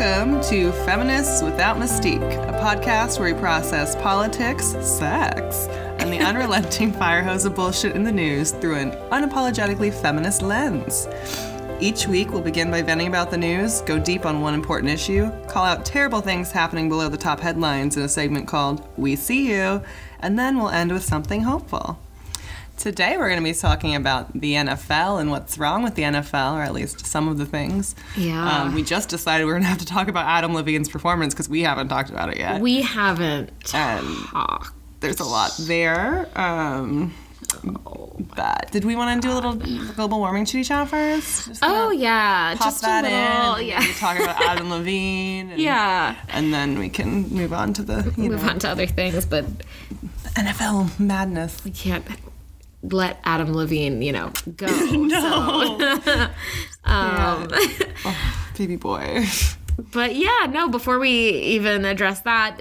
Welcome to Feminists Without Mystique, a podcast where we process politics, sex, and the unrelenting fire hose of bullshit in the news through an unapologetically feminist lens. Each week, we'll begin by venting about the news, go deep on one important issue, call out terrible things happening below the top headlines in a segment called We See You, and then we'll end with something hopeful. Today we're going to be talking about the NFL and what's wrong with the NFL, or at least some of the things. Yeah. We just decided we're going to have to talk about Adam Levine's performance because we haven't talked about it yet. We haven't talked. There's a lot there. But did we want to do a little global warming chitty chat first? Just yeah. Pop just that a little, in. yeah. Maybe talk about Adam Levine. And, yeah. And then we can move on to the, move on to other things, but NFL madness. We can't let Adam Levine, go. No. So. Oh, baby boy. But yeah, no, before we even address that,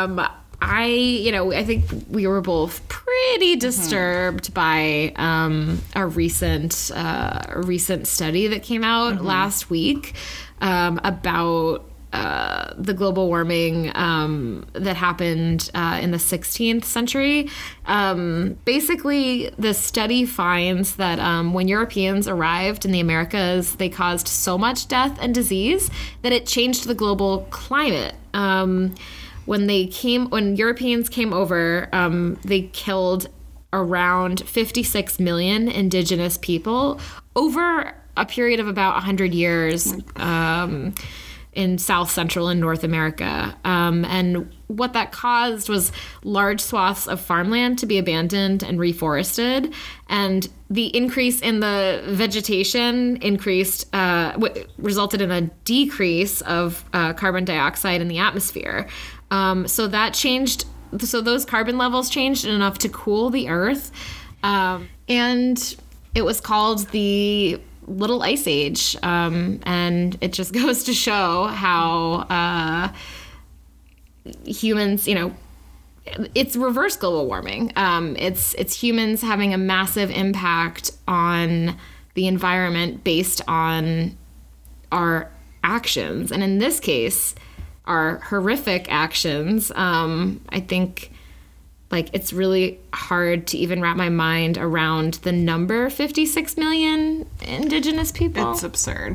I think we were both pretty disturbed by a recent study that came out last week about the global warming that happened in the 16th century. Basically, the study finds that when Europeans arrived in the Americas, they caused so much death and disease that it changed the global climate. When Europeans came over, they killed around 56 million indigenous people over a period of about 100 years in South, Central, and North America. And what that caused was large swaths of farmland to be abandoned and reforested. And the increase in the vegetation resulted in a decrease of carbon dioxide in the atmosphere. So those carbon levels changed enough to cool the earth. And it was called the Little Ice Age. And it just goes to show how humans, it's reverse global warming. It's humans having a massive impact on the environment based on our actions. And in this case, our horrific actions. I think it's really hard to even wrap my mind around the number 56 million indigenous people. It's absurd.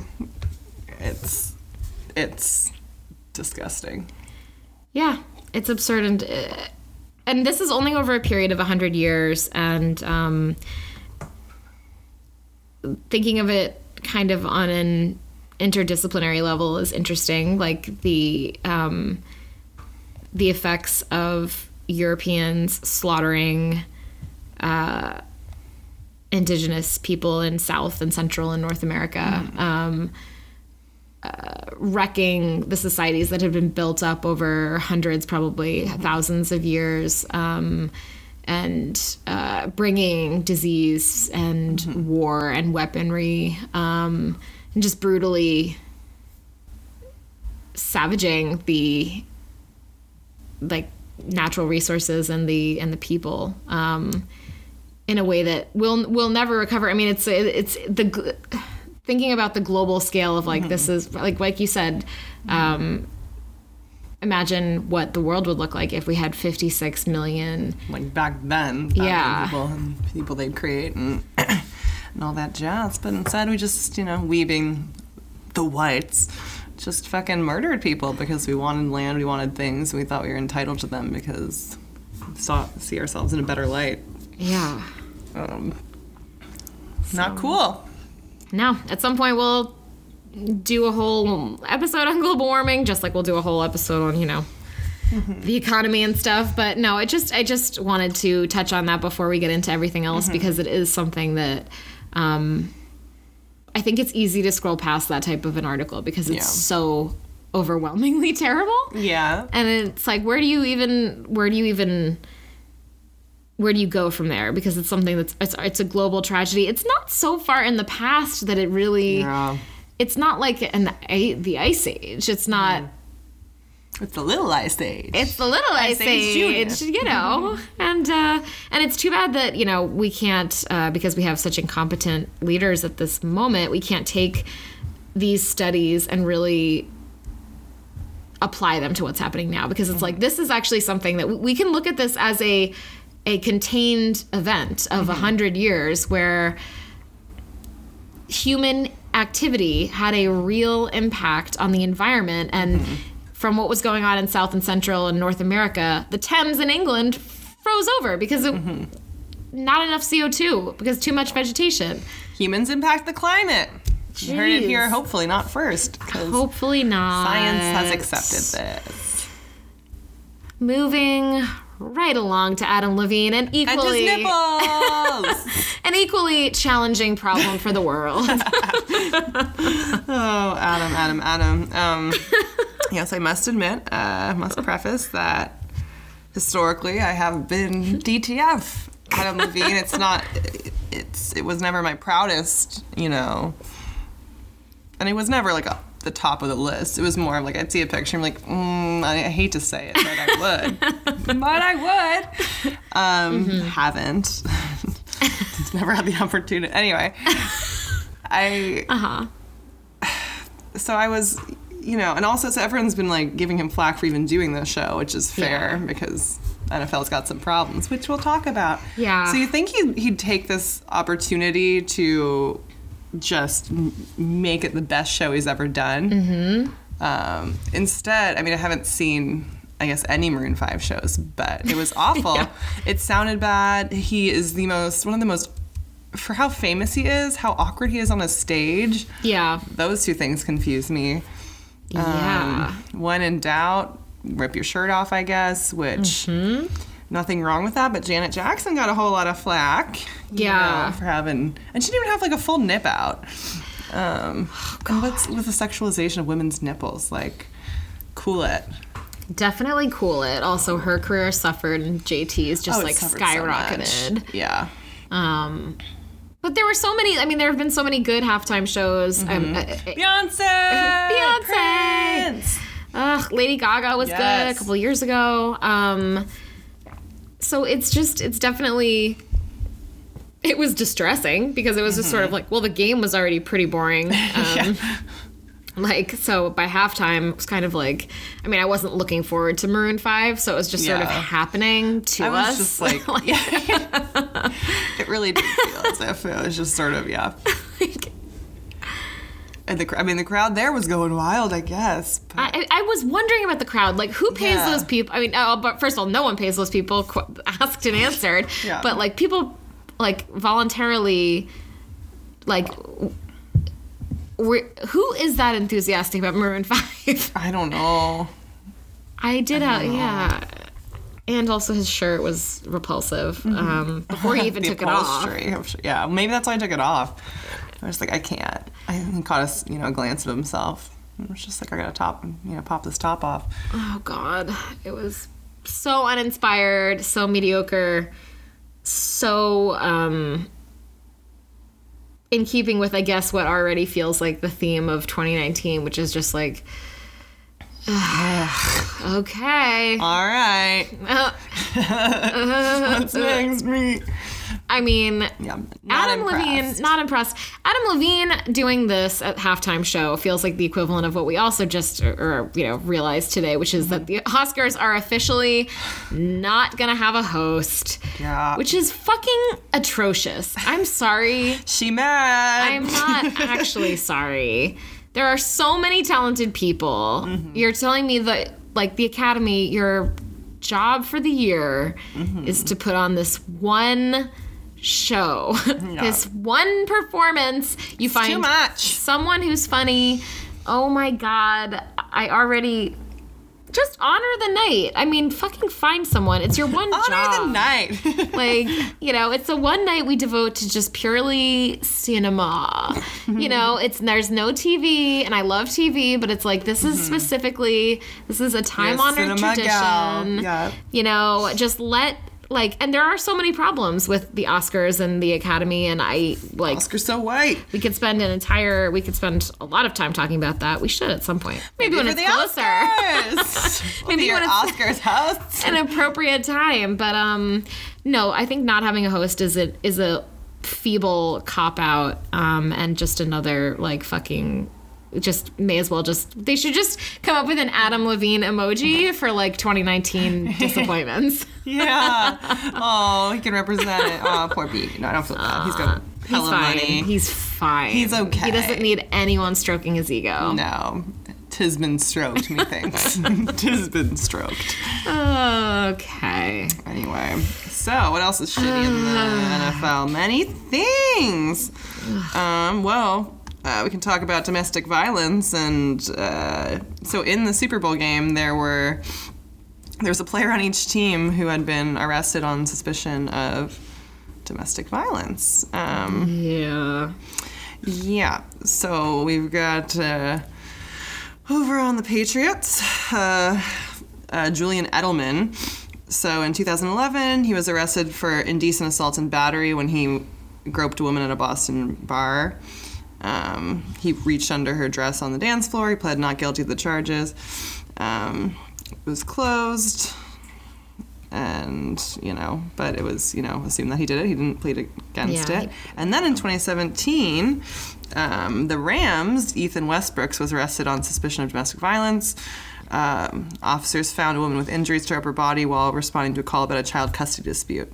It's disgusting. Yeah, it's absurd. And this is only over a period of 100 years. And thinking of it kind of on an interdisciplinary level is interesting. Like the effects of Europeans slaughtering indigenous people in South and Central and North America, wrecking the societies that have been built up over hundreds, probably thousands of years, and bringing disease and war and weaponry, and just brutally savaging the natural resources and the people in a way that we'll never recover. I mean, it's the thinking about the global scale of this is like you said. Imagine what the world would look like if we had 56 million. Back then, people and people they'd create and all that jazz. But instead, we just weaving the whites. Just fucking murdered people because we wanted land, we wanted things, we thought we were entitled to them because we see ourselves in a better light. Yeah. Not cool. No. At some point we'll do a whole episode on global warming, just like we'll do a whole episode on, the economy and stuff. But no, I just wanted to touch on that before we get into everything else because it is something that I think it's easy to scroll past that type of an article because it's so overwhelmingly terrible. Yeah. And it's like, where do you go from there? Because it's something it's a global tragedy. It's not so far in the past that it really, it's not like the Ice Age. It's not. It's the Little Ice Age. It's the Little Ice Age, and it's too bad that we can't because we have such incompetent leaders at this moment. We can't take these studies and really apply them to what's happening now, because it's like, this is actually something that we can look at this as a contained event of 100 years where human activity had a real impact on the environment. And from what was going on in South and Central and North America, the Thames in England froze over because of not enough CO2, because too much vegetation. Humans impact the climate. You heard it here, hopefully not first. Hopefully not. Science has accepted this. Moving right along to Adam Levine, and And his nipples! an equally challenging problem for the world. Oh, Adam. Yes, I must admit, must preface that historically I have been DTF. Adam Levine, it was never my proudest, and it was never like the top of the list. It was more of like, I'd see a picture, I'm like, I hate to say it, but I would. But I would. Haven't. Never had the opportunity. Anyway, so I was, and also so everyone's been like giving him flack for even doing this show, which is fair because NFL's got some problems, which we'll talk about. Yeah. So you think he'd take this opportunity to just make it the best show he's ever done? Instead, I mean, I haven't seen, I guess, any Maroon 5 shows, but it was awful. Yeah. It sounded bad. He is one of the most, for how famous he is, how awkward he is on a stage. Yeah. Those two things confuse me. Yeah. When in doubt, rip your shirt off, I guess, which nothing wrong with that, but Janet Jackson got a whole lot of flack. For having, and she didn't even have like a full nip out. And what's with the sexualization of women's nipples? Like, cool it. Definitely cool it. Also, her career suffered, and JT's just like skyrocketed. So yeah. But there were so many. I mean, there have been so many good halftime shows. Beyonce. Prince. Lady Gaga was good a couple of years ago. So it's definitely. It was distressing because it was just sort of like, well, the game was already pretty boring. Like, so by halftime, it was kind of like, I mean, I wasn't looking forward to Maroon 5, so it was just sort of happening to us. I was just like it really did feel as if it was just sort of, and the crowd there was going wild, I guess. I was wondering about the crowd. Like, who pays those people? I mean, but first of all, no one pays those people, asked and answered. But, like, people, like, voluntarily, like... who is that enthusiastic about Maroon 5? I don't know. I did and also his shirt was repulsive before he even took it off. Yeah, maybe that's why I took it off. I was like, I can't. He caught a glance of himself. I was just like, I gotta pop this top off. Oh God, it was so uninspired, so mediocre, so in keeping with, I guess, what already feels like the theme of 2019, which is just like, okay. All right. What's next, me? I mean, Adam Levine, not impressed. Adam Levine doing this at halftime show feels like the equivalent of what we also just realized today, which is that the Oscars are officially not gonna have a host. Yeah. Which is fucking atrocious. I'm sorry. She mad. I'm not actually sorry. There are so many talented people. You're telling me that, like, the Academy, your job for the year is to put on this one show, this one performance. You find too much. Someone who's funny. Oh my God, I already just honor the night. I mean, fucking find someone. It's your one job. Honor the night. Like, it's the one night we devote to just purely cinema. There's no TV, and I love TV, but it's like, this is specifically, this is a time-honored tradition. Yeah. Just let, like, and there are so many problems with the Oscars and the Academy, and Oscars so white. We could spend a lot of time talking about that. We should at some point. Maybe when it's closer. Maybe when it's Oscars hosts. An appropriate time. But no, I think not having a host is a feeble cop out, and just another, like, fucking just may as well they should just come up with an Adam Levine emoji for like 2019 disappointments. Yeah. Oh, he can represent it. Oh, poor Pete. No, I don't feel bad. He's got hella money. He's fine. He's okay. He doesn't need anyone stroking his ego. No. 'Tis been stroked, methinks. 'Tis been stroked. Okay. Anyway, so what else is shitty in the NFL? Many things. We can talk about domestic violence, and so in the Super Bowl game, there was a player on each team who had been arrested on suspicion of domestic violence. Yeah. Yeah. So we've got over on the Patriots, Julian Edelman. So in 2011, he was arrested for indecent assault and battery when he groped a woman at a Boston bar. He reached under her dress on the dance floor. He pled not guilty to the charges. It was closed, and, but it was, assumed that he did it. He didn't plead against it. And then in 2017, the Rams, Ethan Westbrooks, was arrested on suspicion of domestic violence. Officers found a woman with injuries to her upper body while responding to a call about a child custody dispute.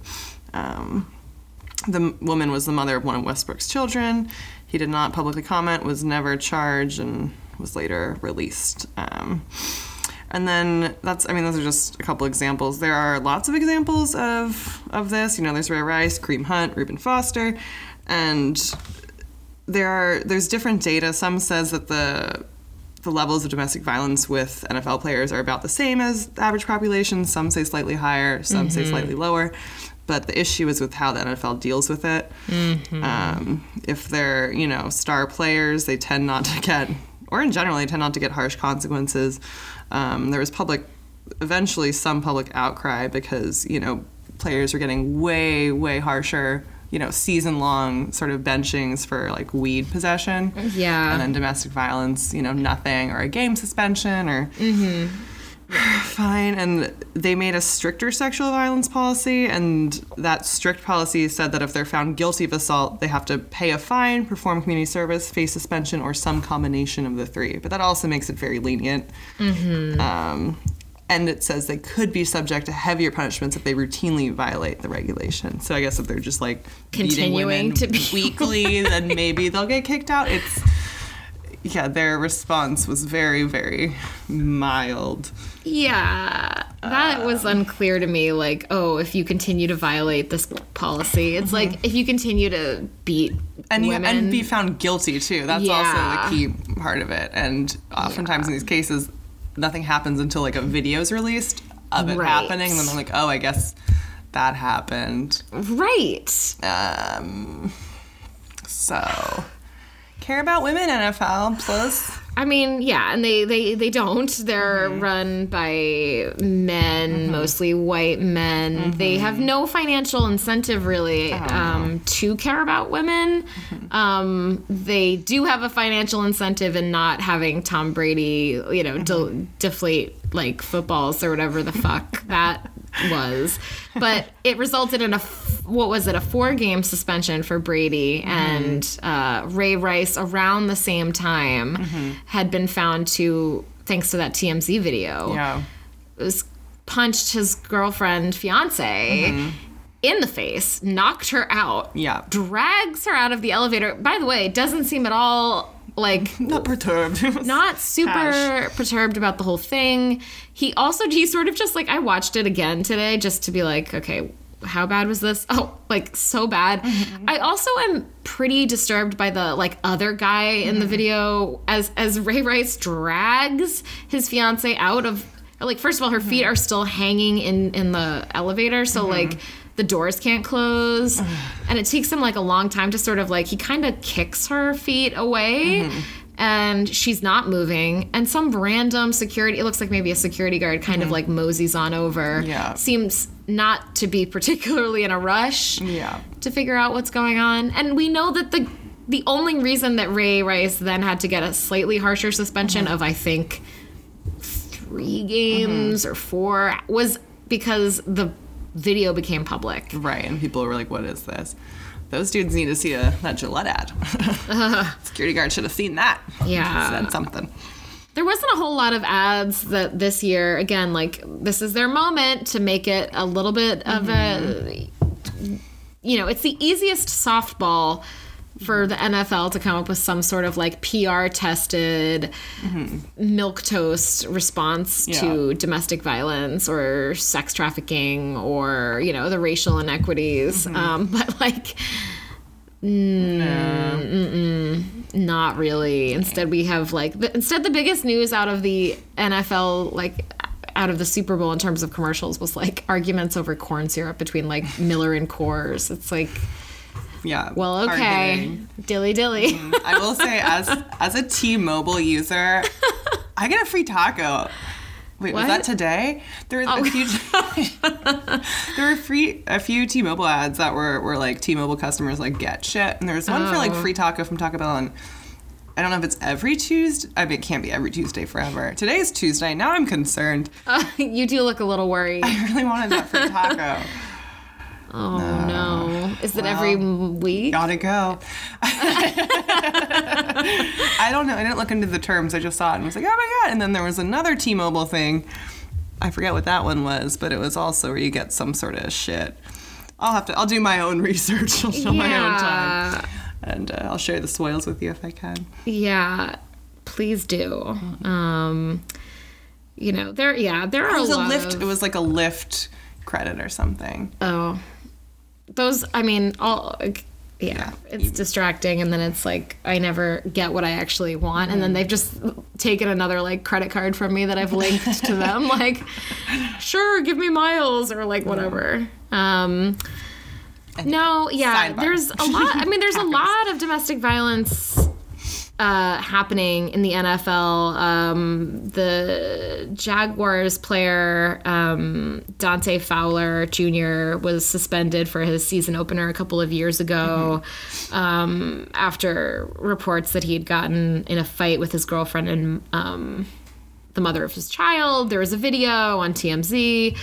The woman was the mother of one of Westbrook's children. He did not publicly comment, was never charged, and was later released. And then those are just a couple examples. There are lots of examples of this. There's Ray Rice, Kareem Hunt, Reuben Foster, and there's different data. Some says that the levels of domestic violence with NFL players are about the same as the average population. Some say slightly higher, some say slightly lower. But the issue is with how the NFL deals with it. If they're, star players, they tend not to get, or in general, they tend not to get harsh consequences. There was eventually some public outcry because, players were getting way, way harsher, season-long sort of benchings for, like, weed possession. Yeah. And then domestic violence, nothing, or a game suspension, or... Fine. And they made a stricter sexual violence policy, and that strict policy said that if they're found guilty of assault, they have to pay a fine, perform community service, face suspension, or some combination of the three. But that also makes it very lenient. And it says they could be subject to heavier punishments if they routinely violate the regulation. So I guess if they're just like continuing beating women to be weekly, then maybe they'll get kicked out. Their response was very, very mild. Yeah, that was unclear to me. Like, if you continue to violate this policy, it's like if you continue to beat women. And be found guilty, too. That's also the key part of it. And oftentimes in these cases, nothing happens until, like, a video is released of it happening. And then they're like, I guess that happened. Right. So... Care about women, NFL, plus. I mean, yeah, and they don't. They're run by men, mostly white men. They have no financial incentive, really, to care about women. They do have a financial incentive in not having Tom Brady, deflate, like, footballs or whatever the fuck that was. But it resulted in a 4-game suspension for Brady, and Ray Rice around the same time had been found to, thanks to that TMZ video, was punched his girlfriend, fiance, in the face, knocked her out, drags her out of the elevator. By the way, it doesn't seem at all like not perturbed, not super perturbed about the whole thing. He sort of just, like, I watched it again today just to be like, okay, how bad was this? Oh, like, so bad. I also am pretty disturbed by the, like, other guy in the video as Ray Rice drags his fiance out of, like, first of all, her feet are still hanging in the elevator, so like the doors can't close, and it takes him, like, a long time to sort of, like, he kind of kicks her feet away, and she's not moving, and some random security, it looks like maybe a security guard, kind of, like, moseys on over. Seems not to be particularly in a rush to figure out what's going on. And we know that the only reason that Ray Rice then had to get a slightly harsher suspension of, I think, 3 games or 4 was because the video became public. Right, and people were like, what is this? Those dudes need to see that Gillette ad. Security guard should have seen that. Yeah. Said something. There wasn't a whole lot of ads that this year, again, like, this is their moment to make it a little bit of a, you know, it's the easiest softball for the NFL to come up with some sort of like PR tested milquetoast response to domestic violence or sex trafficking or, you know, the racial inequities. But like, not really. Instead, we have like, the biggest news out of the NFL, like out of the Super Bowl in terms of commercials was like arguments over corn syrup between like Miller and Coors. It's like, yeah. Well, okay. Dilly dilly. I will say, as a T-Mobile user, I get a free taco. Wait, what? Was that today? There were a few T-Mobile ads that were like T-Mobile customers like get shit, and there was one for like free taco from Taco Bell, and I don't know if it's every Tuesday. I mean, it can't be every Tuesday forever. Today is Tuesday. Now I'm concerned. You do look a little worried. I really wanted that free taco. Oh, no. Is it every week? Gotta go. I don't know. I didn't look into the terms. I just saw it and was like, oh my God. And then there was another T-Mobile thing. I forget what that one was, but it was also where you get some sort of shit. I'll do my own research. I'll show my own time. And I'll share the spoils with you if I can. Yeah, please do. You know, there are a lot of... It was like a Lyft credit or something. Oh. Those, I mean, it's distracting, and then it's like I never get what I actually want, and then they've just taken another like credit card from me that I've linked to them, like, sure, give me miles or like whatever. There's a lot. I mean, there's a lot of domestic violence happening in the NFL. The Jaguars player, Dante Fowler Jr., was suspended for his season opener a couple of years ago after reports that he had gotten in a fight with his girlfriend and the mother of his child. There was a video on TMZ.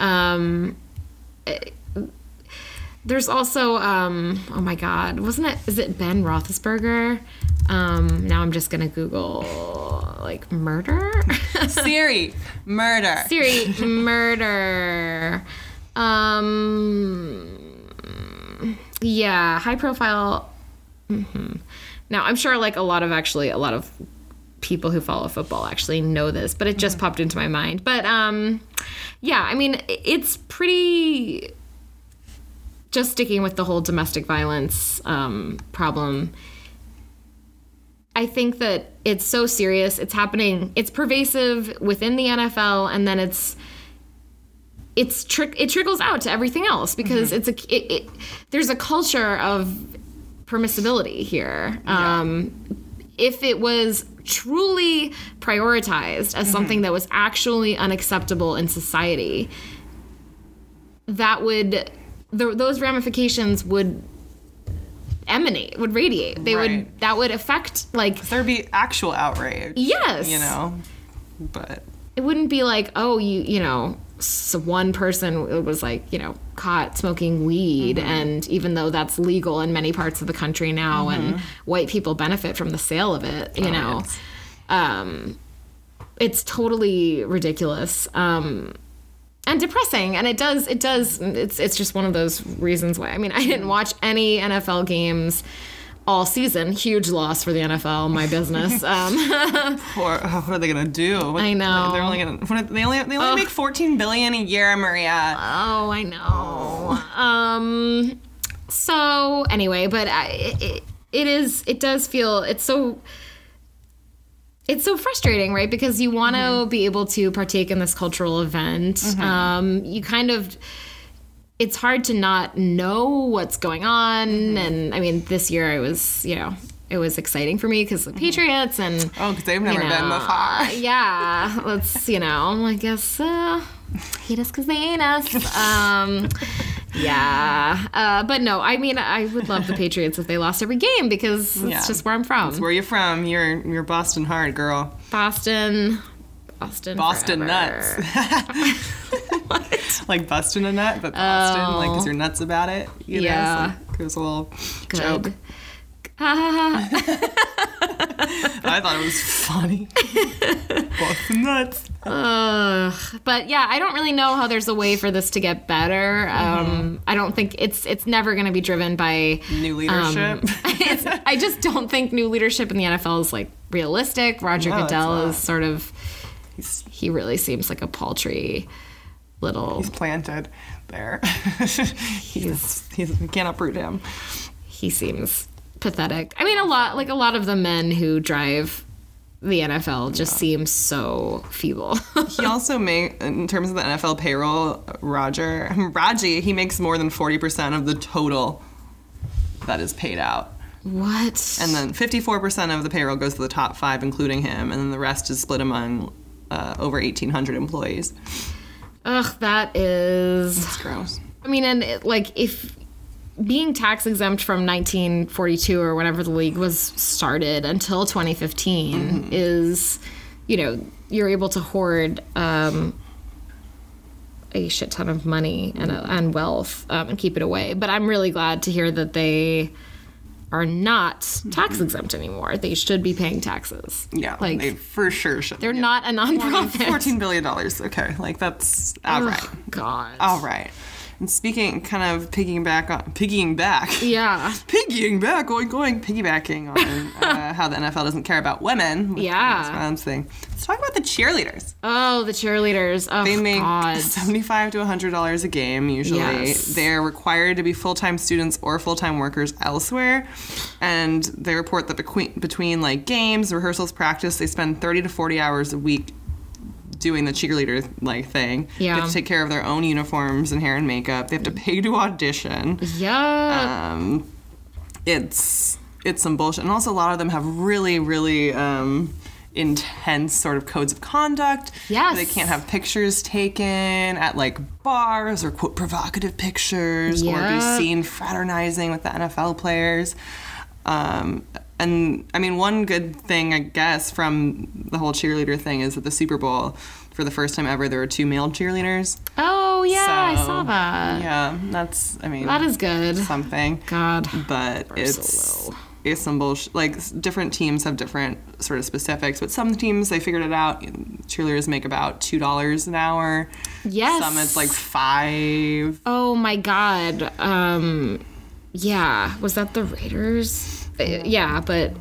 There's also, oh my God, is it Ben Roethlisberger? Now I'm just going to Google, like, murder? Siri, murder. Yeah, high profile. Now, I'm sure, like, a lot of people who follow football actually know this, but it just popped into my mind. But, yeah, I mean, it's pretty... Just sticking with the whole domestic violence problem, I think that it's so serious. It's happening. It's pervasive within the NFL, and then it trickles out to everything else because there's a culture of permissibility here. Yeah. If it was truly prioritized as something that was actually unacceptable in society, that would... those ramifications would radiate. That would affect, like... There'd be actual outrage. Yes. You know? But... It wouldn't be like, oh, you know, so one person was like, you know, caught smoking weed, and even though that's legal in many parts of the country now, and white people benefit from the sale of it, you know, it's totally ridiculous. And depressing, and it's just one of those reasons why. I mean, I didn't watch any NFL games all season. Huge loss for the NFL, my business. What are they gonna do? I know. They're only gonna. They only make $14 billion a year, Maria. Oh, I know. So anyway, but it does feel it's so frustrating, right? Because you want to be able to partake in this cultural event. You kind of, it's hard to not know what's going on. And I mean, this year it was exciting for me because the Patriots and... Oh, because they've never been before. Yeah, let's, I guess, hate us because they ain't us. Yeah. But no, I mean, I would love the Patriots if they lost every game because it's just where I'm from. That's where you're from. You're Boston hard, girl. Boston forever. Nuts. What? like busting a nut, but Boston, like, because you're nuts about it. You know? Yeah. So it was a little Good. joke. I thought it was funny. Boston nuts. But yeah, I don't really know how there's a way for this to get better. I don't think it's never going to be driven by New leadership. I just don't think new leadership in the NFL is like realistic. Roger No, it's Goodell not. is sort of he really seems like a paltry little. He's planted there. he's we can't uproot him. He seems pathetic. I mean, a lot of the men who drive the NFL just seem so feeble. He also in terms of the NFL payroll, Raji, he makes more than 40% of the total that is paid out. What? And then 54% of the payroll goes to the top 5, including him, and then the rest is split among over 1,800 employees. Ugh, that is. It's gross. I mean, and if being tax exempt from 1942 or whenever the league was started until 2015 is, you're able to hoard a shit ton of money and wealth and keep it away. But I'm really glad to hear that they are not tax exempt anymore. They should be paying taxes. Yeah, like they for sure should. they're not a nonprofit. $14 billion. Okay, like that's all right. Oh, God. All right. And speaking, kind of piggybacking back, Yeah. piggybacking on how the NFL doesn't care about women. Yeah. That's what I'm saying. Let's talk about the cheerleaders. Oh, the cheerleaders. Oh, They make God. $75 to $100 a game usually. Yes. They're required to be full-time students or full-time workers elsewhere. And they report that between like games, rehearsals, practice, they spend 30 to 40 hours a week doing the cheerleader like thing. Yeah. They have to take care of their own uniforms and hair and makeup. They have to pay to audition. Yeah. It's some bullshit. And also a lot of them have really, really intense sort of codes of conduct. Yes. They can't have pictures taken at like bars or quote provocative pictures or be Yep. seen fraternizing with the NFL players. And I mean, one good thing, I guess, from the whole cheerleader thing is that the Super Bowl, for the first time ever, there were 2 male cheerleaders. Oh, yeah, I So, saw that. Yeah, that's, I mean, That is good. something. God. But We're it's so low. it's some bullshit. Like, different teams have different sort of specifics, but some teams, they figured it out. Cheerleaders make about $2 an hour. Yes. Some it's like $5. Oh, my God. Yeah. Was that the Raiders? Yeah, but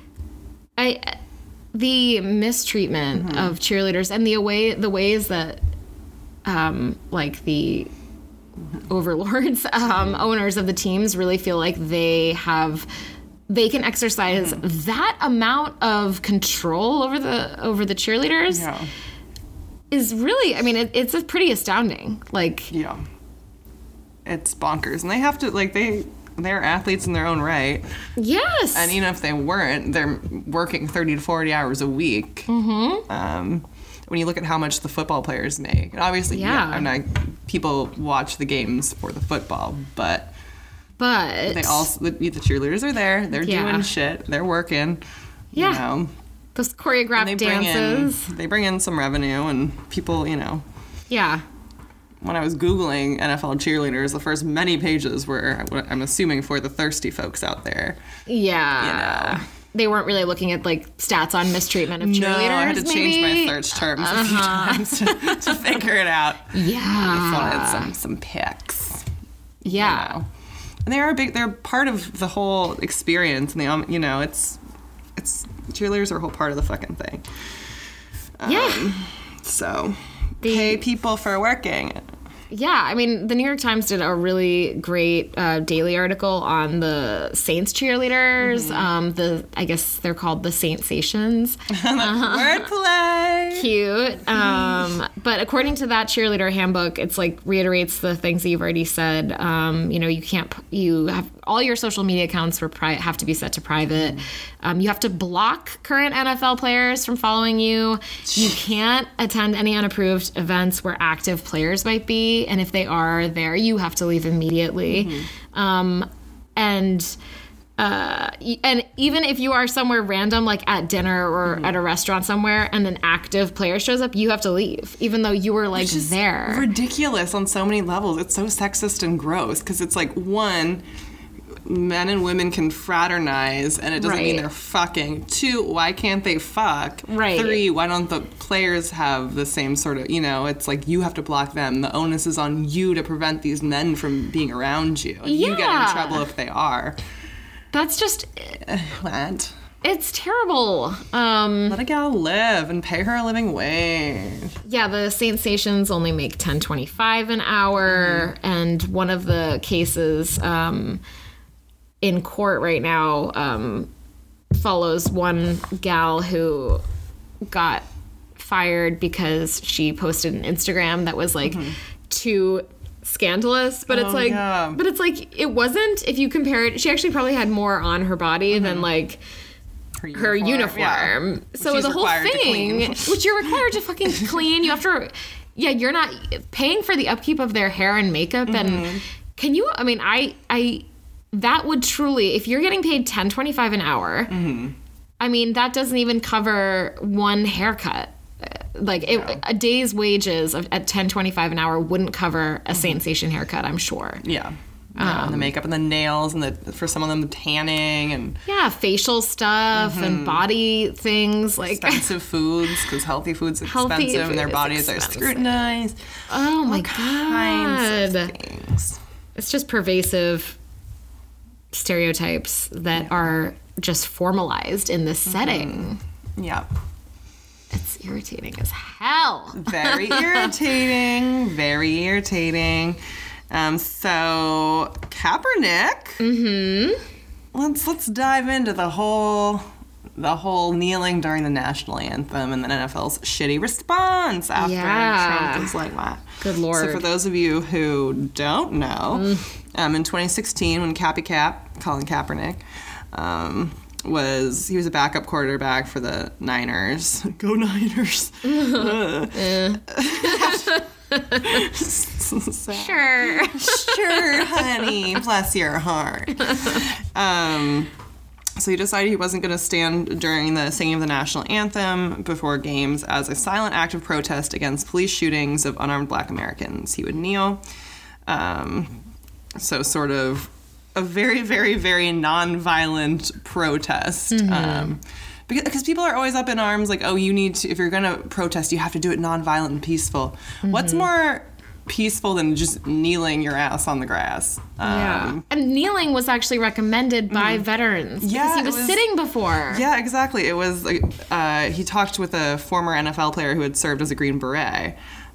the mistreatment of cheerleaders and the ways that like the overlords, owners of the teams really feel like they can exercise that amount of control over the cheerleaders Yeah. is really, I mean, it's a pretty astounding. Like, Yeah. It's bonkers. And they have to, like, they're athletes in their own right. yes. And even if they weren't, they're working 30 to 40 hours a week. Mm-hmm. When you look at how much the football players make, and obviously, Yeah. I'm not, people watch the games for the football, but they also, the cheerleaders are there. They're Yeah. doing shit. They're working. Yeah. You know. those choreographed And dances. they bring in some revenue, and people, you know. Yeah. When I was Googling NFL cheerleaders, the first many pages were, I'm assuming, for the thirsty folks out there. Yeah. You know. They weren't really looking at like stats on mistreatment of cheerleaders. No, I had to change maybe? my search terms a few times to figure it out. I Yeah. wanted some pics. Yeah. You know. And they're part of the whole experience, and they, you know, it's cheerleaders are a whole part of the fucking thing. Yeah. So pay people for working. Yeah, I mean, the New York Times did a really great daily article on the Saints cheerleaders. I guess they're called the Saintsations. Wordplay. Cute. But according to that cheerleader handbook, it's like reiterates the things that you've already said. You know, you have all your social media accounts have to be set to private. You have to block current NFL players from following you. You can't attend any unapproved events where active players might be. And if they are there, you have to leave immediately. And and even if you are somewhere random, like at dinner or at a restaurant somewhere, and an active player shows up, you have to leave, even though you were like there. Ridiculous on so many levels. It's so sexist and gross because it's like, one, men and women can fraternize and it doesn't mean they're fucking. 2, why can't they fuck? Right. 3, why don't the players have the same sort of, it's like you have to block them. The onus is on you to prevent these men from being around you. And you get in trouble if they are. That's just... What? It's terrible. Let a gal live and pay her a living wage. Yeah, the Saint Stations only make $10.25 an hour, and one of the cases in court right now follows one gal who got fired because she posted an Instagram that was like too scandalous, but it's like it wasn't. If you compare it, she actually probably had more on her body than like her uniform. Yeah. So the whole thing, which you're required to fucking clean, you have to. Yeah, you're not paying for the upkeep of their hair and makeup. And can you? I mean, I that would truly, if you're getting paid $10.25 an hour, I mean, that doesn't even cover one haircut. Like a day's wages at $10.25 an hour wouldn't cover a Saint Station haircut, I'm sure. Yeah. And the makeup and the nails and for some of them the tanning and facial stuff and body things, like expensive foods, because healthy food's expensive and their bodies are scrutinized. Oh my God. Kinds of things. It's just pervasive stereotypes that are just formalized in this setting. Yeah. It's irritating as hell. Very irritating. Very irritating. So Kaepernick. Let's dive into the whole kneeling during the national anthem and the NFL's shitty response after Trump was like, "Wow, good Lord." So for those of you who don't know, in 2016 when Colin Kaepernick, he was a backup quarterback for the Niners. Go Niners. Sure, honey. Bless your heart. So he decided he wasn't going to stand during the singing of the national anthem before games as a silent act of protest against police shootings of unarmed Black Americans. He would kneel. So sort of a very, very, very non-violent protest. Because people are always up in arms like, oh, you need to, if you're going to protest, you have to do it non-violent and peaceful. What's more peaceful than just kneeling your ass on the grass? And kneeling was actually recommended by veterans because he was sitting before. Yeah, exactly. It was like, he talked with a former NFL player who had served as a Green Beret.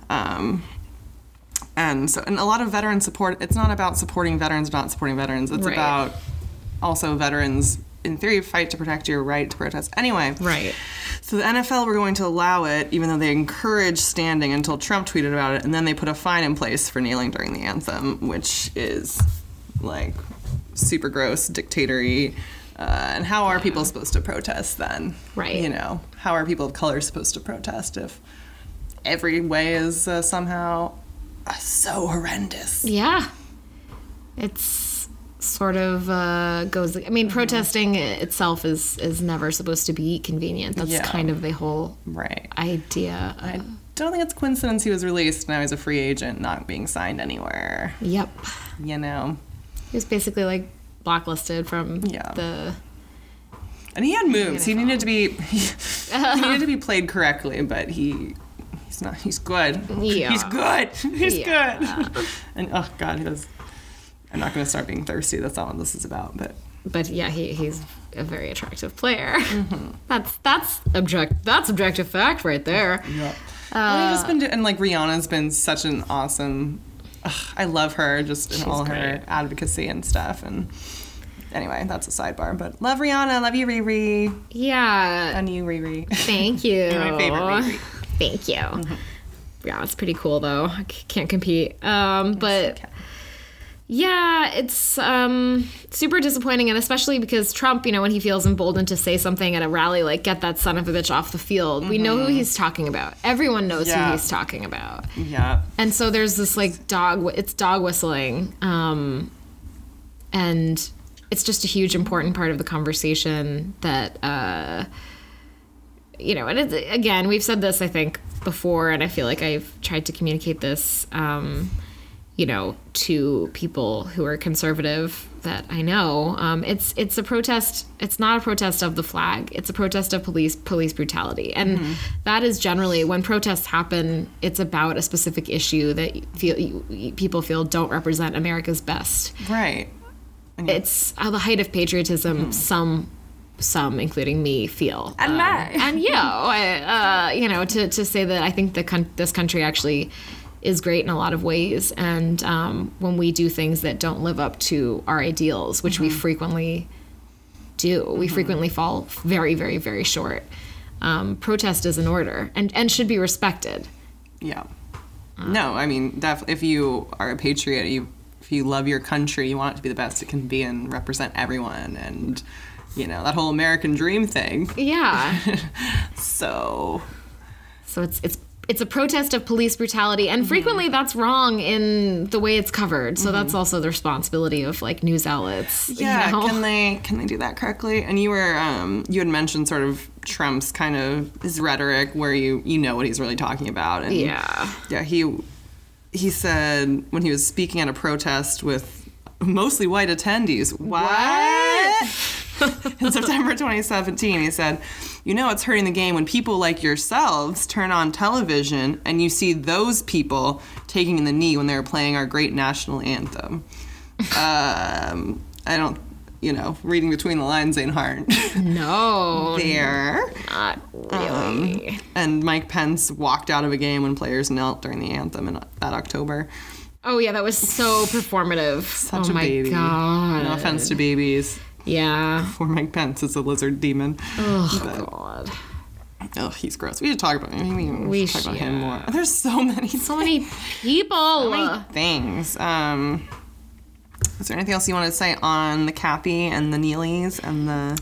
And a lot of veteran support, it's not about supporting veterans, not supporting veterans. It's about also veterans, in theory, fight to protect your right to protest. Anyway. Right. So the NFL were going to allow it, even though they encouraged standing until Trump tweeted about it, and then they put a fine in place for kneeling during the anthem, which is, like, super gross, dictatory. And how are people supposed to protest then? Right. How are people of color supposed to protest if every way is somehow so horrendous? Yeah. It's sort of goes... I mean, protesting itself is never supposed to be convenient. That's kind of the whole idea. I don't think it's a coincidence he was released. Now he's a free agent, not being signed anywhere. Yep. He was basically, like, blacklisted from the... And he had moves. He needed to be... he needed to be played correctly, but he's not... He's good. Yeah. He's good. He's good. And, oh, God, he does... I'm not going to start being thirsty. That's not what this is about. But yeah, he's a very attractive player. That's objective fact right there. Yeah. Well, he's just been and like Rihanna's been such an awesome. I love her just in all her advocacy and stuff. And anyway, that's a sidebar. But love Rihanna. Love you, Riri. Yeah. And you, Riri. Thank you. You're my favorite, Riri. Thank you. Yeah, it's pretty cool though. I can't compete. But. Yeah, it's super disappointing, and especially because Trump, when he feels emboldened to say something at a rally like, get that son of a bitch off the field, we know who he's talking about. Everyone knows who he's talking about. Yeah. And so there's this, like, dog whistling, and it's just a huge important part of the conversation that you know, and it's, again, we've said this I think before, and I feel like I've tried to communicate this you know, to people who are conservative that I know. It's a protest. It's not a protest of the flag. It's a protest of police brutality. And that is generally, when protests happen, it's about a specific issue that people feel don't represent America's best. Right. It's the height of patriotism. Some, including me, feel. And and you know, to say that I think this country actually is great in a lot of ways, and when we do things that don't live up to our ideals, which we frequently do, we frequently fall very, very, very short. Protest is in order and should be respected. Yeah. No, I mean, if you are a patriot, if you love your country, you want it to be the best it can be and represent everyone, and you know, that whole American dream thing. Yeah. So it's a protest of police brutality, and frequently that's wrong in the way it's covered. So that's also the responsibility of like news outlets. Yeah, you know? can they do that correctly? And you were you had mentioned sort of Trump's kind of his rhetoric, where you know what he's really talking about. And yeah, he said when he was speaking at a protest with mostly white attendees, what? In September 2017, he said, "You know it's hurting the game when people like yourselves turn on television and you see those people taking the knee when they're playing our great national anthem." I don't, you know, reading between the lines ain't hard. No. There. Not really. And Mike Pence walked out of a game when players knelt during the anthem in that October. Oh, yeah, that was so performative. Such a baby. Oh, my God. No offense to babies. Yeah. Poor Mike Pence is a lizard demon. Oh, God. Oh, he's gross. We should talk about him. We should talk about should. him more. There's so many people. So many things. Is there anything else you want to say on the Cappy and the Neelys and the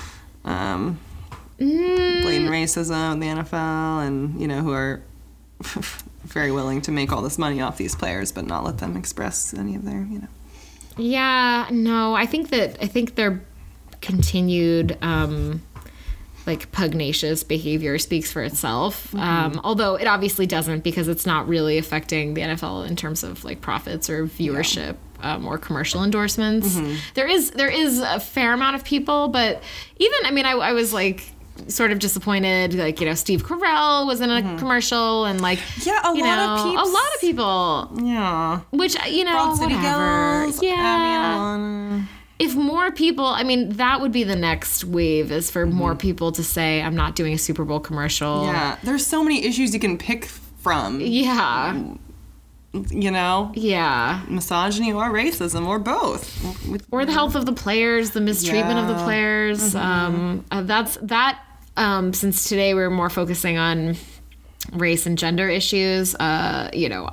blatant racism in the NFL, and you know, who are very willing to make all this money off these players but not let them express any of their, you know. Yeah, no, I think their continued like pugnacious behavior speaks for itself. Although it obviously doesn't, because it's not really affecting the NFL in terms of like profits or viewership. Or commercial endorsements. There is a fair amount of people, but even, I mean, I was like sort of disappointed, like, you know, Steve Carell was in a commercial, and like, yeah, a lot of people. Yeah. Which, you know, Broad City whatever. Girls, yeah. Abby and Alana. If more people, I mean, that would be the next wave, is for more people to say, I'm not doing a Super Bowl commercial. Yeah. There's so many issues you can pick from. Yeah. You know? Yeah. Misogyny or racism or both. Or the health of the players, the mistreatment of the players. Since today we're more focusing on race and gender issues, you know,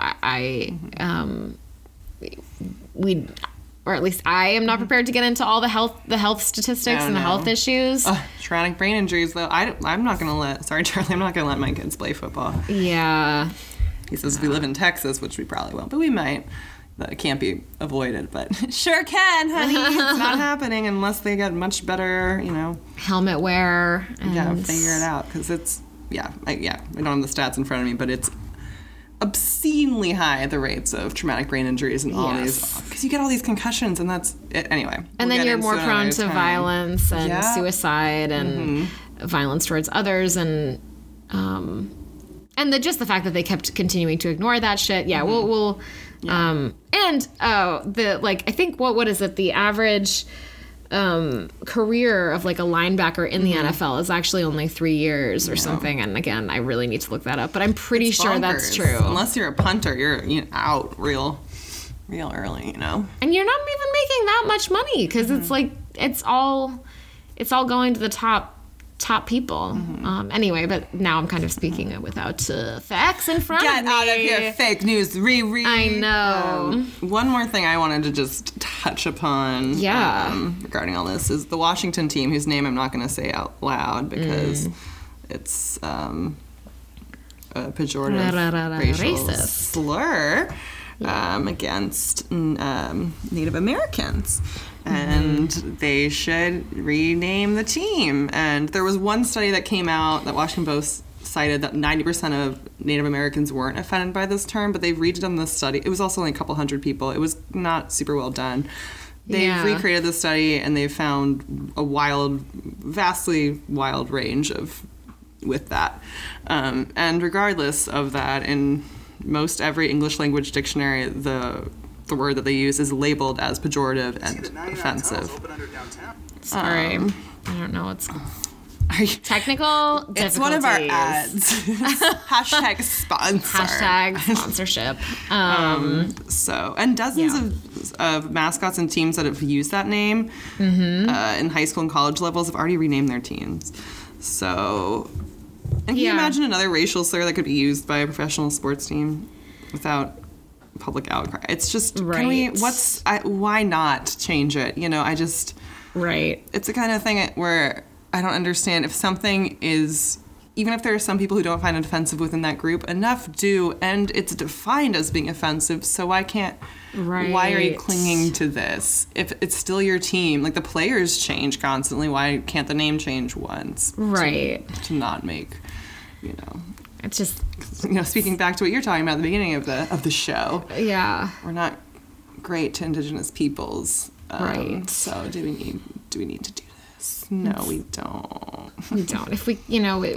or at least I am not prepared to get into all the health statistics and the health issues. Traumatic brain injuries, though. I'm not going to let my kids play football. Yeah. He says we live in Texas, which we probably won't, but we might. That can't be avoided, but sure can, honey. It's not happening unless they get much better, you know. Helmet wear. And figure it out, because it's, I don't have the stats in front of me, but it's obscenely high, the rates of traumatic brain injuries and all these, because you get all these concussions, and that's it. Anyway. And then you're more prone to violence and suicide and violence towards others, and just the fact that they kept continuing to ignore that shit. Yeah, we'll I think what is it? The average career of like a linebacker in the NFL is actually only 3 years or something. And again, I really need to look that up, but I'm pretty sure that's true. Unless you're a punter, you're out real early, you know. And you're not even making that much money, because it's like it's all going to the top people. Anyway, but now I'm kind of speaking without facts in front of me. Get out of here, fake news, Riri. I know. One more thing I wanted to just touch upon regarding all this is the Washington team, whose name I'm not going to say out loud because it's a pejorative racial racist slur. against Native Americans. And they should rename the team. And there was one study that came out that Washington Post cited that 90% of Native Americans weren't offended by this term, but they've redone the study. It was also only a couple hundred people. It was not super well done. They've recreated the study, and they've found a vastly wild range with that. And regardless of that, in most every English language dictionary, the word that they use is labeled as pejorative and offensive. Sorry, I don't know what's technical difficulties. It's one of our ads. Hashtag sponsor. Hashtag sponsorship. And dozens of mascots and teams that have used that name in high school and college levels have already renamed their teams. So, and can you imagine another racial slur that could be used by a professional sports team without public outcry? It's just, why not change it? It's the kind of thing where I don't understand if something is, even if there are some people who don't find it offensive within that group, enough do, and it's defined as being offensive, so why are you clinging to this? If it's still your team, like the players change constantly, why can't the name change once? Right. To not make, It's just, speaking back to what you're talking about at the beginning of the show. Yeah. We're not great to Indigenous peoples. Right. So do we need to do this? No, we don't. We don't. If we,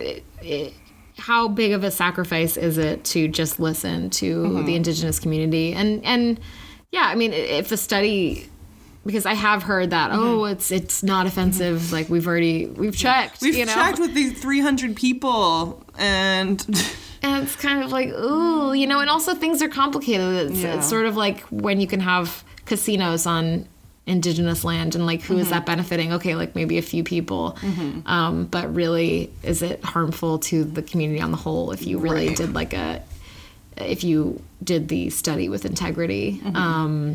how big of a sacrifice is it to just listen to the Indigenous community? And yeah, I mean, if the study, because I have heard that, it's not offensive. Like we've checked. We've checked with these 300 people, and it's kind of like, ooh, and also things are complicated. It's sort of like when you can have casinos on Indigenous land, and like who is that benefiting? Okay, like maybe a few people, but really, is it harmful to the community on the whole if you really did if you did the study with integrity? No,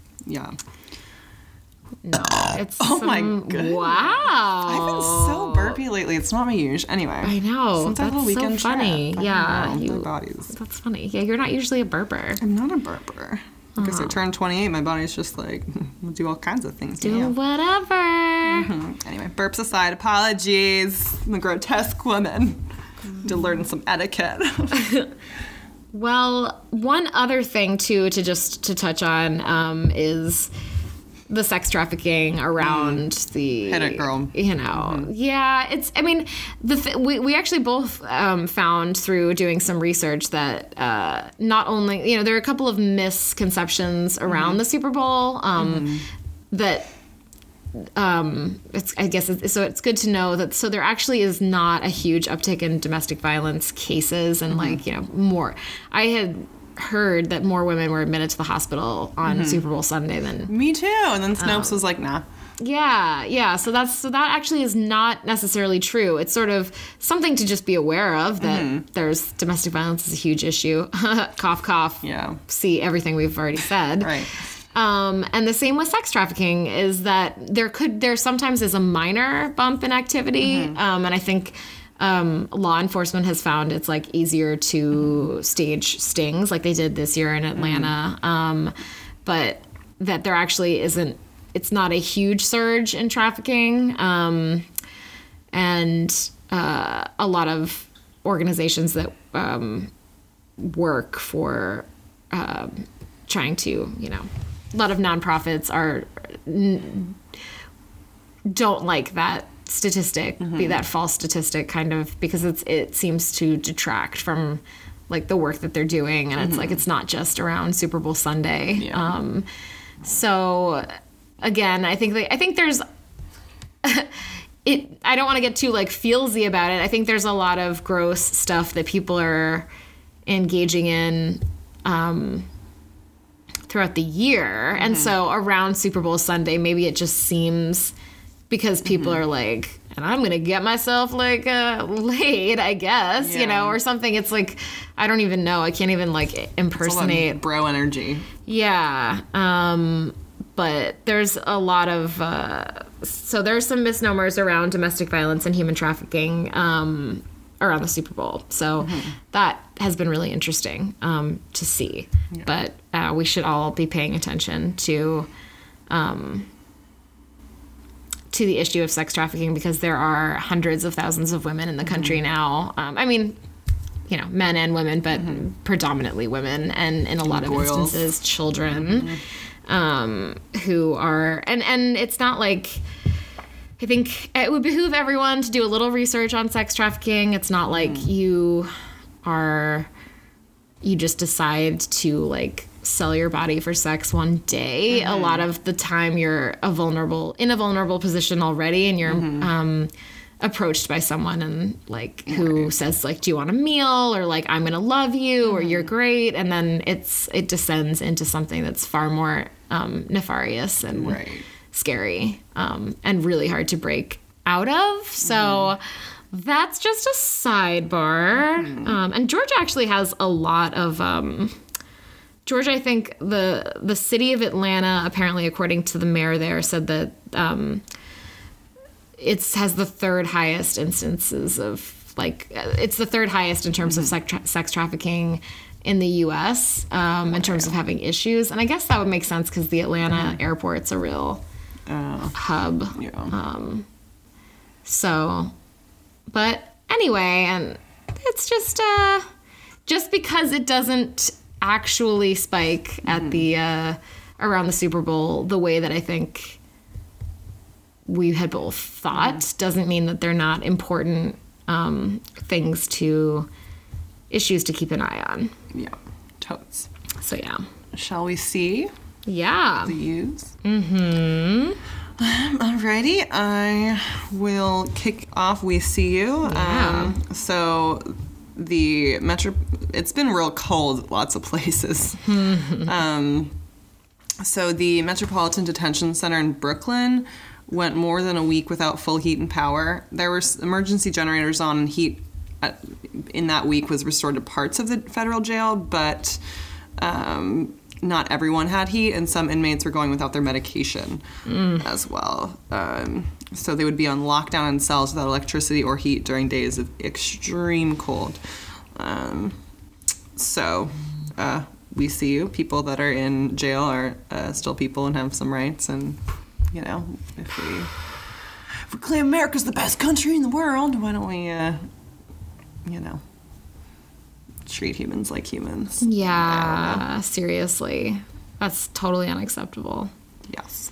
it's my goodness. Wow, I've been so burpy lately. It's not my usual. Anyway, I know. Since that's so funny. Yeah, that's funny. Yeah, you're not usually a burper. I'm not a burper. Because I turned 28, my body's just like, we'll do all kinds of things. Do whatever. Anyway, burps aside, apologies. I'm a grotesque woman. To learn some etiquette. Well, one other thing, too, to touch on is the sex trafficking around the... Hit it, girl. Yeah, it's... I mean, we actually both found through doing some research that not only... there are a couple of misconceptions around the Super Bowl that... it's good to know that there actually is not a huge uptick in domestic violence cases and more. I had heard that more women were admitted to the hospital on Super Bowl Sunday than... Me too. And then Snopes was like, nah. Yeah. So that actually is not necessarily true. It's sort of something to just be aware of, that there's domestic violence is a huge issue. Cough, cough. Yeah. See everything we've already said. Right. And the same with sex trafficking is that there sometimes is a minor bump in activity. And I think law enforcement has found it's like easier to stage stings like they did this year in Atlanta. But that there actually it's not a huge surge in trafficking. And a lot of organizations that work for trying to, a lot of nonprofits don't like that statistic, be that false statistic kind of, because it seems to detract from like the work that they're doing, and it's like it's not just around Super Bowl Sunday. Yeah. So again, I think there's I don't want to get too like feelsy about it. I think there's a lot of gross stuff that people are engaging in throughout the year. And so around Super Bowl Sunday, maybe it just seems, because people are like, and I'm going to get myself like laid, I guess, or something. It's like, I don't even know. I can't even like impersonate. It's a lot of bro energy. Yeah. But there's a lot of, so there's some misnomers around domestic violence and human trafficking around the Super Bowl. So that has been really interesting to see. Yeah. But we should all be paying attention to the issue of sex trafficking, because there are hundreds of thousands of women in the country now. I mean, you know, men and women, but predominantly women, and in a lot of instances, children, who are, and it's not like, I think it would behoove everyone to do a little research on sex trafficking. It's not like you just decide to like sell your body for sex one day. A lot of the time you're in a vulnerable position already, and you're approached by someone and like who says like, do you want a meal, or like, I'm gonna love you, or you're great, and then it descends into something that's far more nefarious and scary, and really hard to break out of. So that's just a sidebar. And Georgia actually has a lot of Georgia, I think the city of Atlanta, apparently, according to the mayor there, said that it has the third highest instances of, like, it's the third highest in terms of sex trafficking in the U.S. In terms of having issues. And I guess that would make sense because the Atlanta airport's a real hub. Yeah. But anyway, and it's just because it doesn't actually spike at the around the Super Bowl the way that I think we had both thought doesn't mean that they're not important issues to keep an eye on. Yeah, totes. So yeah. Shall we see? Yeah. The use? Alrighty, I will kick off We See You. Yeah. So the it's been real cold lots of places. So the Metropolitan Detention Center in Brooklyn went more than a week without full heat and power. There were emergency generators on, and heat in that week was restored to parts of the federal jail, but not everyone had heat, and some inmates were going without their medication as well. So they would be on lockdown in cells without electricity or heat during days of extreme cold. We see you. People that are in jail are still people and have some rights, and you know, if we claim America's the best country in the world, why don't we, treat humans like humans? Yeah, seriously. That's totally unacceptable. Yes.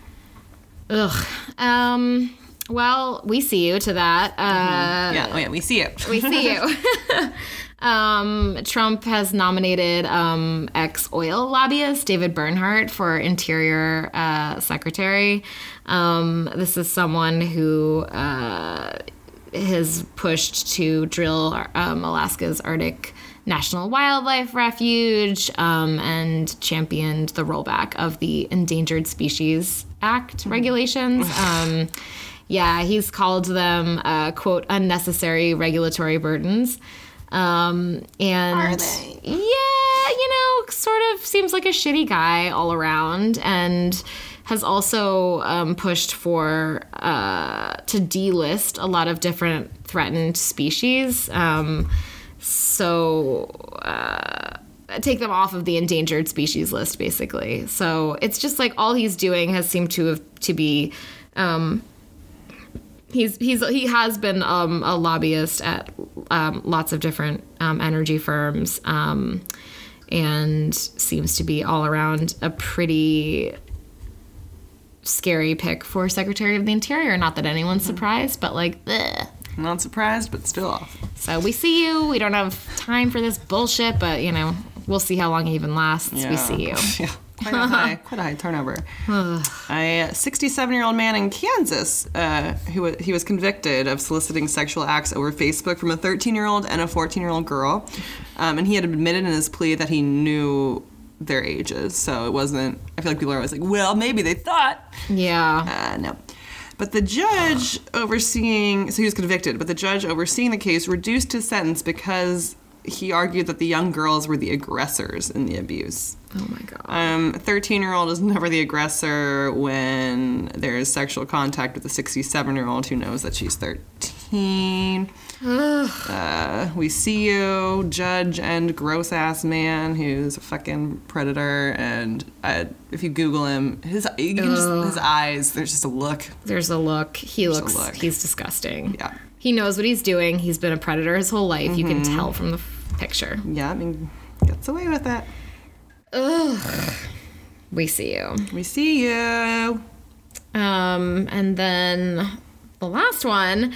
Ugh. Well, we see you to that. Yeah, we see it. We see you. Trump has nominated ex-oil lobbyist David Bernhardt for Interior Secretary. This is someone who has pushed to drill Alaska's Arctic National Wildlife Refuge and championed the rollback of the Endangered Species Act regulations. Yeah, he's called them, quote, unnecessary regulatory burdens. And are they? Yeah, sort of seems like a shitty guy all around, and has also pushed for to delist a lot of different threatened species. Take them off of the endangered species list, basically. So it's just like all he's doing has seemed to be. He has been a lobbyist at lots of different energy firms, and seems to be all around a pretty scary pick for Secretary of the Interior. Not that anyone's surprised, but like, ugh. Not surprised, but still awful. So we see you. We don't have time for this bullshit, but we'll see how long it even lasts. Yeah. We see you. Yeah. Quite a high turnover. A 67-year-old man in Kansas, he was convicted of soliciting sexual acts over Facebook from a 13-year-old and a 14-year-old girl. And he had admitted in his plea that he knew their ages. So it wasn't, I feel like people are always like, well, maybe they thought. Yeah. No. But the judge so he was convicted, but the judge overseeing the case reduced his sentence because he argued that the young girls were the aggressors in the abuse. Oh my God. A 13-year-old is never the aggressor when there is sexual contact with a 67-year-old who knows that she's 13. 2019. We See You, Judge and Gross Ass Man, who's a fucking predator. And if you Google him, his eyes, there's just a look. There's a look. He's disgusting. Yeah. He knows what he's doing. He's been a predator his whole life. You can tell from the picture. Yeah, I mean, gets away with it. Ugh. We See You. We See You. And then the last one,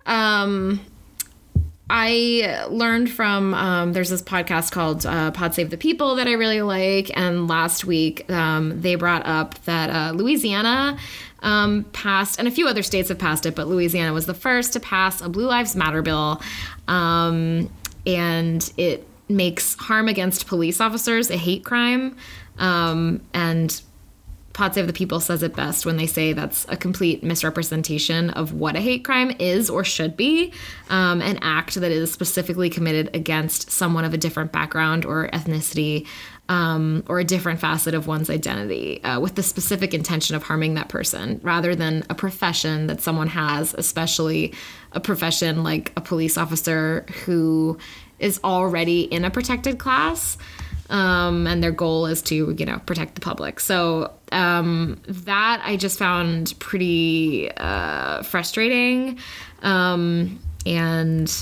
I learned from, there's this podcast called Pod Save the People that I really like. And last week, they brought up that Louisiana passed, and a few other states have passed it, but Louisiana was the first to pass a Blue Lives Matter bill. And it makes harm against police officers a hate crime. And Pod Save the People says it best when they say that's a complete misrepresentation of what a hate crime is or should be, an act that is specifically committed against someone of a different background or ethnicity, or a different facet of one's identity, with the specific intention of harming that person, rather than a profession that someone has, especially a profession like a police officer who is already in a protected class. And their goal is to, protect the public. So that I just found pretty frustrating. And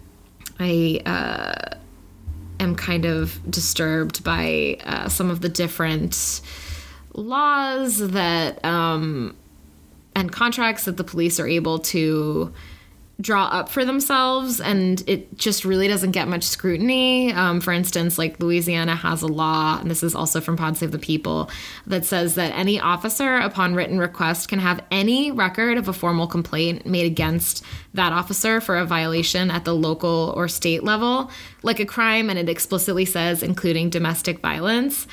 I am kind of disturbed by some of the different laws that and contracts that the police are able to draw up for themselves, and it just really doesn't get much scrutiny. For instance, like Louisiana has a law, and this is also from Pod Save the People, that says that any officer upon written request can have any record of a formal complaint made against that officer for a violation at the local or state level, like a crime, and it explicitly says including domestic violence.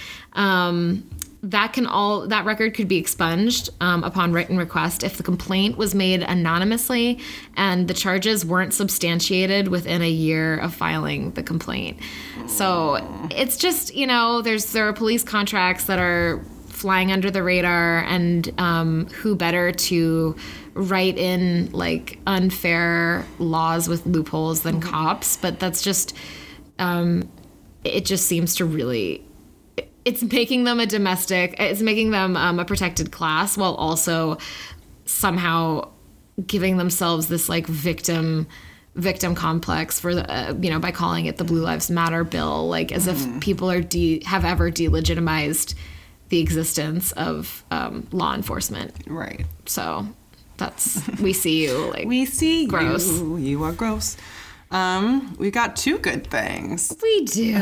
That record could be expunged upon written request if the complaint was made anonymously and the charges weren't substantiated within a year of filing the complaint. So it's just, there are police contracts that are flying under the radar, and who better to write in like unfair laws with loopholes than cops. But that's just, it just seems to really... It's making them a protected class while also somehow giving themselves this like victim complex for the, by calling it the Blue Lives Matter bill, like as if people have ever delegitimized the existence of lilaw enforcement. Right. So that's, we see you, like, we see gross. You are gross. We've got two good things. We do.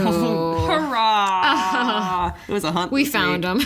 Hurrah! It was a hunt. We found them.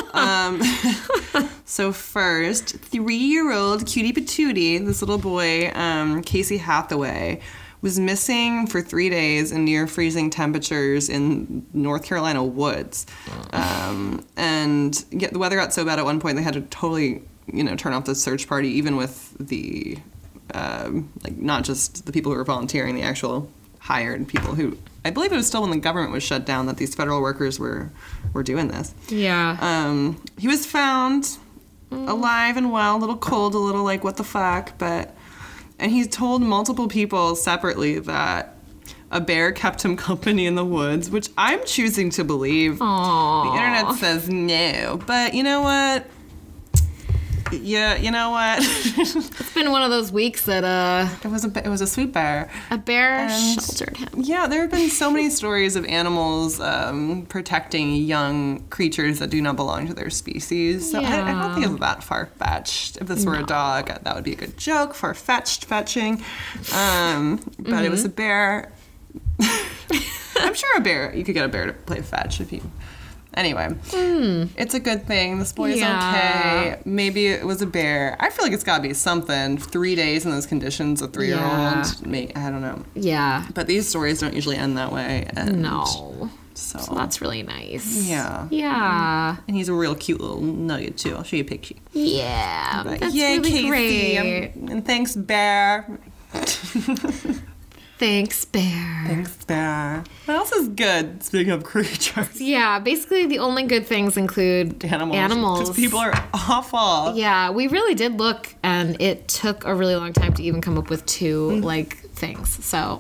So first, 3-year-old cutie patootie, this little boy, Casey Hathaway, was missing for 3 days in near freezing temperatures in North Carolina woods. And the weather got so bad at one point they had to totally, turn off the search party, even with the... not just the people who were volunteering, the actual hired people who, I believe it was still when the government was shut down that these federal workers were doing this. Yeah. He was found alive and well, a little cold, a little like, what the fuck, and he told multiple people separately that a bear kept him company in the woods, which I'm choosing to believe. Aww. The internet says no, but you know what? Yeah, you know what? It's been one of those weeks that it was a sweet bear. A bear sheltered him. Yeah, there have been so many stories of animals protecting young creatures that do not belong to their species. So I don't think it's that far-fetched. If this were a dog, that would be a good joke. Fetching. But it was a bear. I'm sure you could get a bear to play fetch if you... Anyway, it's a good thing. This boy is okay. Maybe it was a bear. I feel like it's got to be something. 3 days in those conditions, a 3-year-old. I don't know. Yeah. But these stories don't usually end that way. And no. So that's really nice. Yeah. Yeah. And he's a real cute little nugget, too. I'll show you a picture. Yeah. But that's really Casey. great. And thanks, bear. Thanks, bear. Thanks, bear. What else is good, speaking of creatures? Yeah, basically the only good things include animals. Because people are awful. Yeah, we really did look, and it took a really long time to even come up with two, things. So,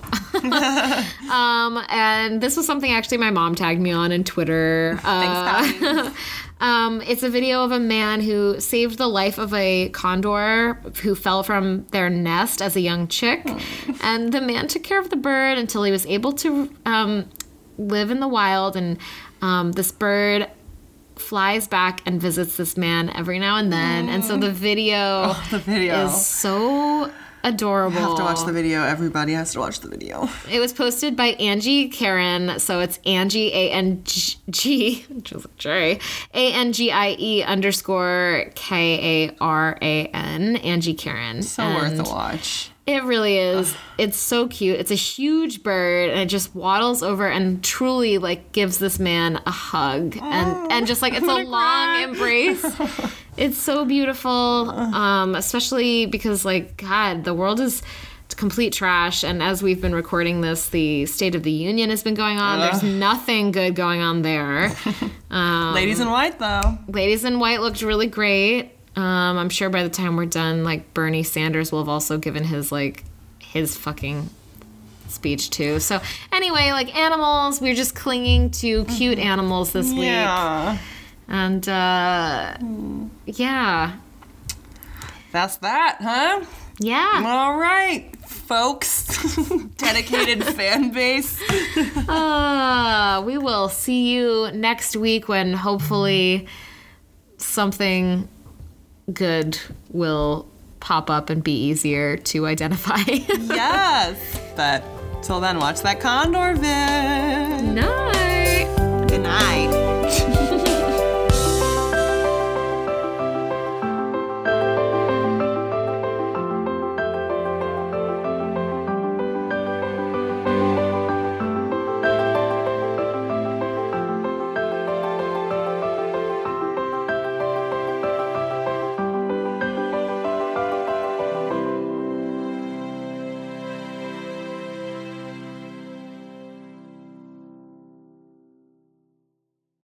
and this was something actually my mom tagged me on Twitter. Thanks, Patty. It's a video of a man who saved the life of a condor who fell from their nest as a young chick. And the man took care of the bird until he was able to live in the wild. And this bird flies back and visits this man every now and then. And so the video, is so adorable. You have to watch the video. Everybody has to watch the video. It was posted by Angie Karen, so it's Angie A-N-G, which is J, ANGIE_KARAN, Angie Karen. So worth a watch. It really is. It's so cute. It's a huge bird, and it just waddles over and truly gives this man a hug, and just it's a long embrace. It's so beautiful, especially because God, the world is complete trash, and as we've been recording this, the State of the Union has been going on. There's nothing good going on there. Ladies in White, though. Ladies in White looked really great. I'm sure by the time we're done, Bernie Sanders will have also given his fucking speech too. So anyway, animals, we're just clinging to cute animals this week. Yeah. And yeah. That's that, huh? Yeah. All right, folks. Dedicated fan base. We will see you next week when hopefully something good will pop up and be easier to identify. Yes. But till then, watch that condor vid. Night. Good night.